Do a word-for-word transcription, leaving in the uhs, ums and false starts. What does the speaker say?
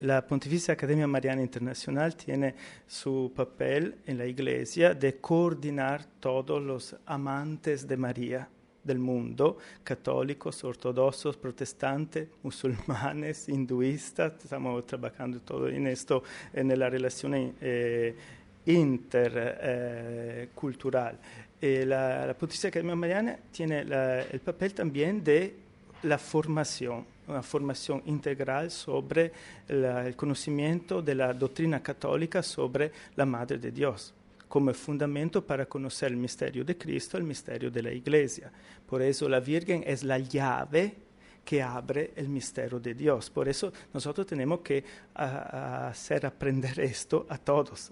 La Pontificia Academia Mariana Internacional tiene su papel en la Iglesia de coordinar todos los amantes de María del mundo, católicos, ortodoxos, protestantes, musulmanes, hinduistas. Estamos trabajando todo en esto, en la relación eh, intercultural. Eh, la, la Pontificia Academia Mariana tiene la, el papel también de la formación, una formación integral sobre la, el conocimiento de la doctrina católica sobre la Madre de Dios, como fundamento para conocer el misterio de Cristo, el misterio de la Iglesia. Por eso la Virgen es la llave que abre el misterio de Dios. Por eso nosotros tenemos que a, a hacer aprender esto a todos,